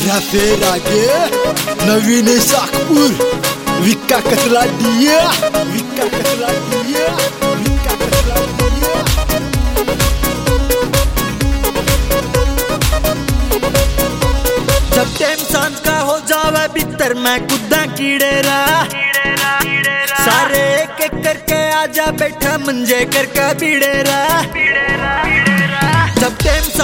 Rafale आगे नवीन साकपूर विक्का कसला दिया विक्का कसला दिया विक्का कसला दिया। जब टाइम सांझ का हो जावे भीतर मैं कुदा कीड़ेरा सारे एक एक करके आजा बैठा मंजे करके बीड़ेरा। जब टाइम